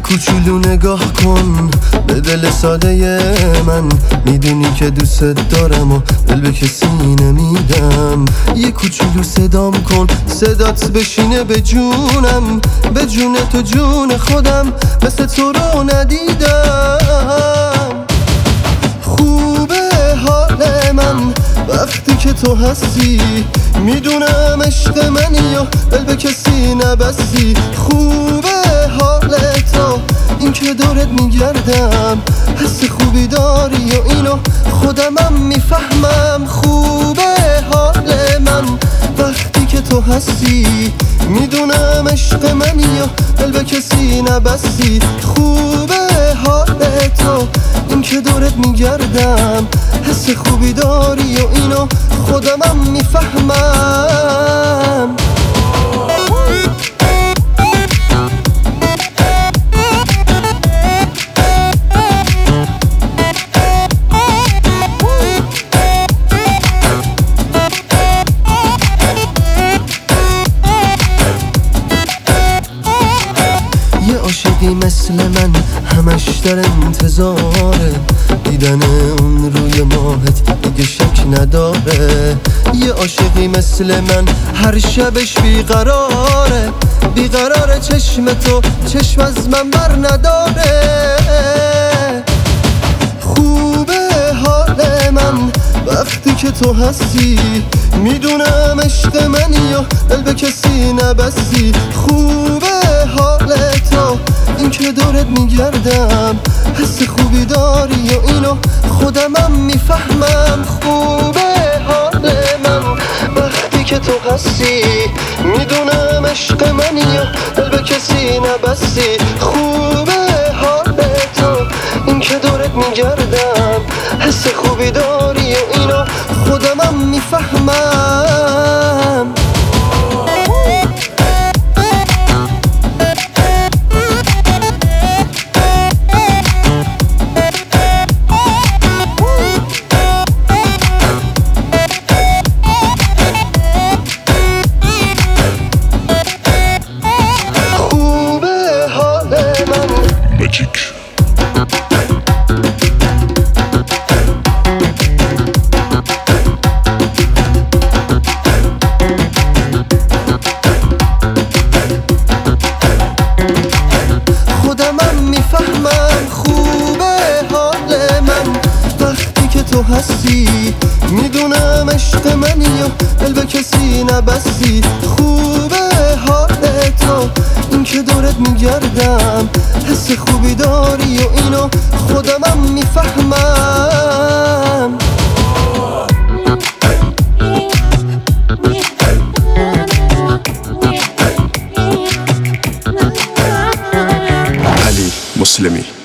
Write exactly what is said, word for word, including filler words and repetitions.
کوچولو نگاه کن به دل ساده من، میدونی که دوست دارم و دل به کسی نمیدم. یه کوچولو صدام کن، صدات بشینه به جونم، به جون تو جون خودم، مثل تو رو ندیدم. خوبه حال من وقتی که تو هستی، میدونم عشق منی و دل به کسی نبستی. خوبه حال تو این که دورت میگردم، حس خوبی داری و اینو خودمم میفهمم. خوبه حال من وقتی که تو هستی، میدونم عشق منی و دل به کسی نبستی. خوبه حال تو این که دورت میگردم، حس خوبی داری و اینو خودمم میفهمم. یه عاشقی مثل من همش در انتظاره، دیدن اون روی ماهت دیگه شک نداره. یه عاشقی مثل من هر شبش بیقراره، بیقراره چشم تو چشم از من بر نداره. خوبه حال من وقتی که تو هستی، میدونم عشق منی و دل به کسی نبستی. خوبه حال تو این که دورت میگردم، حس خوبی داری و اینو خودمم میفهمم. خوبه حال من وقتی که تو هستی، میدونم عشق منی و دل به کسی نبستی. خوبه حال تو این که دورت میگردم، حس خوبی داری و اینو خودمم میفهمم. خوبه حال من وقتی که تو هستی، میدونم عشق منی و دل به کسی نبستی. خوبه حال تو این که دورت میگردم، حس خوبی داری و اینو خودمم میفهمم. علی مسلمی.